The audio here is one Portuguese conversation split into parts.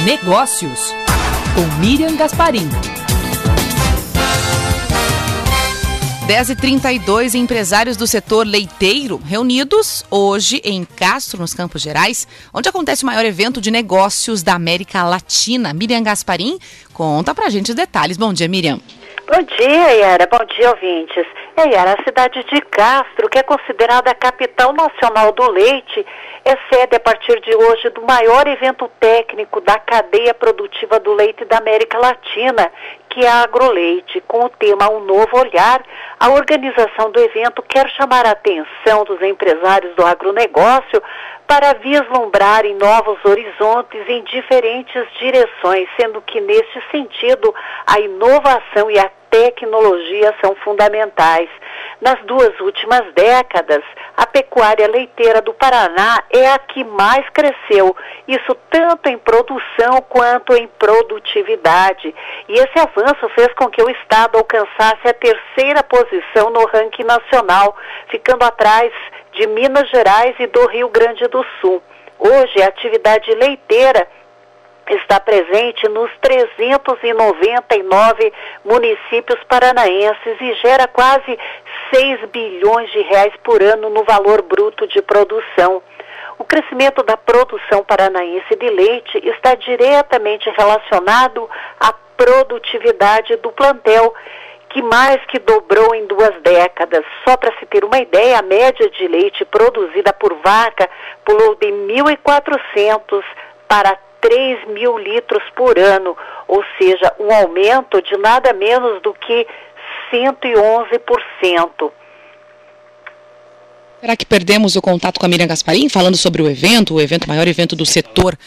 Negócios, com Miriam Gasparim. 10h32, empresários do setor leiteiro reunidos hoje em Castro, nos Campos Gerais, onde acontece o maior evento de negócios da América Latina. Miriam Gasparim conta pra gente os detalhes. Bom dia, Miriam. Bom dia, Yara. Bom dia, ouvintes. Yara, a cidade de Castro, que é considerada a capital nacional do leite, é sede a partir de hoje do maior evento técnico da cadeia produtiva do leite da América Latina, que é a Agroleite. Com o tema Um Novo Olhar, a organização do evento quer chamar a atenção dos empresários do agronegócio para vislumbrarem novos horizontes em diferentes direções, sendo que, neste sentido, a inovação e a tecnologia são fundamentais. Nas 2 últimas décadas, a pecuária leiteira do Paraná é a que mais cresceu, isso tanto em produção quanto em produtividade. E esse avanço fez com que o estado alcançasse a 3ª posição no ranking nacional, ficando atrás de Minas Gerais e do Rio Grande do Sul. Hoje, a atividade leiteira está presente nos 399 municípios paranaenses e gera quase 6 bilhões de reais por ano no valor bruto de produção. O crescimento da produção paranaense de leite está diretamente relacionado à produtividade do plantel, que mais que dobrou em 2 décadas. Só para se ter uma ideia, a média de leite produzida por vaca pulou de 1.400 para 3.000 litros por ano, ou seja, um aumento de nada menos do que 111%. Será que perdemos o contato com a Miriam Gasparim, falando sobre o maior evento do setor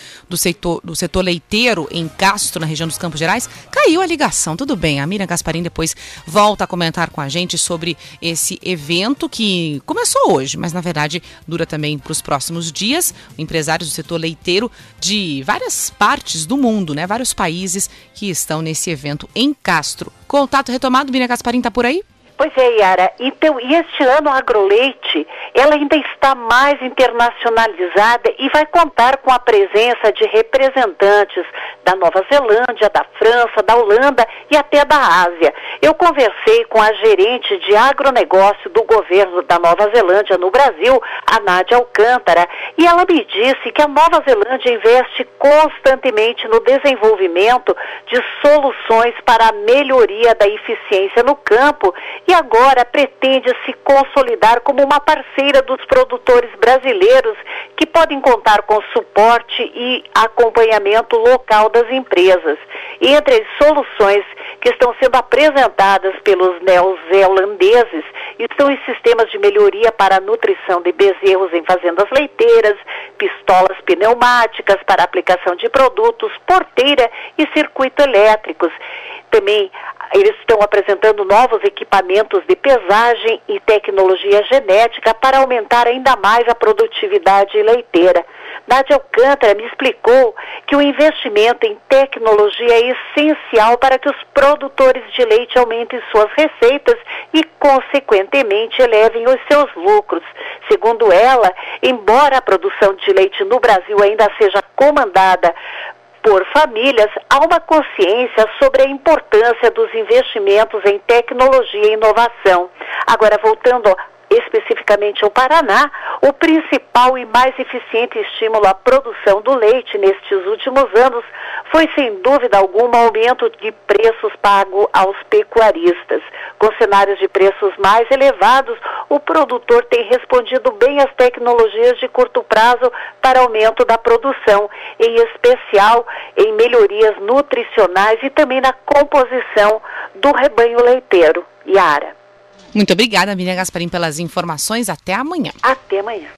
leiteiro em Castro, na região dos Campos Gerais? Caiu a ligação, tudo bem. A Miriam Gasparim depois volta a comentar com a gente sobre esse evento que começou hoje, mas na verdade dura também para os próximos dias. Empresários do setor leiteiro de várias partes do mundo, né? Vários países que estão nesse evento em Castro. Contato retomado, Miriam Gasparim está por aí? Pois é, Yara. Então, e este ano a Agroleite, ela ainda está mais internacionalizada e vai contar com a presença de representantes da Nova Zelândia, da França, da Holanda e até da Ásia. Eu conversei com a gerente de agronegócio do governo da Nova Zelândia no Brasil, a Nádia Alcântara, e ela me disse que a Nova Zelândia investe constantemente no desenvolvimento de soluções para a melhoria da eficiência no campo e agora pretende se consolidar como uma parceira dos produtores brasileiros que podem contar com suporte e acompanhamento local das empresas. E entre as soluções que estão sendo apresentadas pelos neozelandeses estão os sistemas de melhoria para a nutrição de bezerros em fazendas leiteiras, pistolas pneumáticas para aplicação de produtos, porteira e circuito elétricos. Também eles estão apresentando novos equipamentos de pesagem e tecnologia genética para aumentar ainda mais a produtividade leiteira. Nádia Alcântara me explicou que o investimento em tecnologia é essencial para que os produtores de leite aumentem suas receitas e, consequentemente, elevem os seus lucros. Segundo ela, embora a produção de leite no Brasil ainda seja comandada por famílias, há uma consciência sobre a importância dos investimentos em tecnologia e inovação. Agora, voltando especificamente ao Paraná, o principal e mais eficiente estímulo à produção do leite nestes últimos anos foi, sem dúvida alguma, o aumento de preços pagos aos pecuaristas. Com cenários de preços mais elevados, o produtor tem respondido bem às tecnologias de curto prazo para aumento da produção, em especial em melhorias nutricionais e também na composição do rebanho leiteiro. Yara. Muito obrigada, Miriam Gasparim, pelas informações. Até amanhã. Até amanhã.